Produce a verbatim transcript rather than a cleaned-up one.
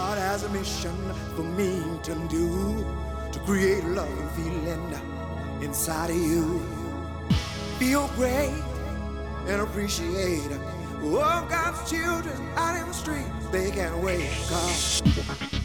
God has a mission for me to do, to create love and feeling inside of you. Feel great and appreciate all God's children out in the street. They can't wait. Come.